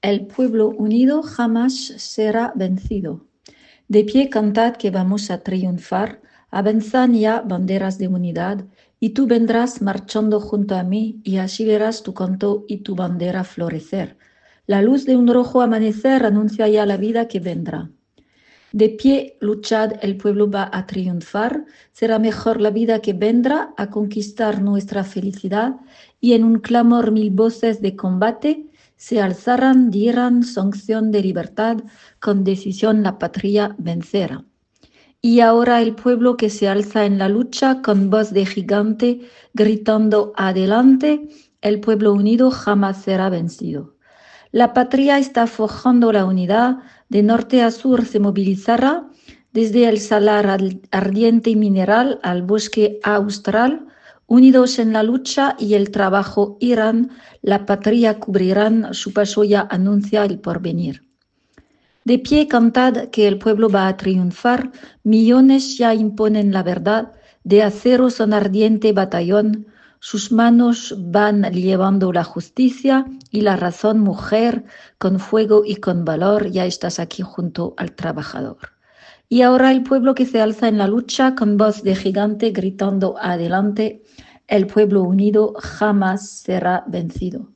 El pueblo unido jamás será vencido. De pie cantad que vamos a triunfar, avanzan ya banderas de unidad, y tú vendrás marchando junto a mí, y así verás tu canto y tu bandera florecer. La luz de un rojo amanecer anuncia ya la vida que vendrá. De pie luchad, el pueblo va a triunfar, será mejor la vida que vendrá a conquistar nuestra felicidad, y en un clamor mil voces de combate se alzarán, dieran sanción de libertad, con decisión la patria vencerá. Y ahora el pueblo que se alza en la lucha con voz de gigante, gritando adelante, el pueblo unido jamás será vencido. La patria está forjando la unidad, de norte a sur se movilizará, desde el salar ardiente y mineral al bosque austral, unidos en la lucha y el trabajo irán, la patria cubrirán, su paso ya anuncia el porvenir. De pie cantad que el pueblo va a triunfar, millones ya imponen la verdad, de acero son ardiente batallón, sus manos van llevando la justicia y la razón, mujer, con fuego y con valor, ya estás aquí junto al trabajador. Y ahora el pueblo que se alza en la lucha con voz de gigante gritando adelante, el pueblo unido jamás será vencido.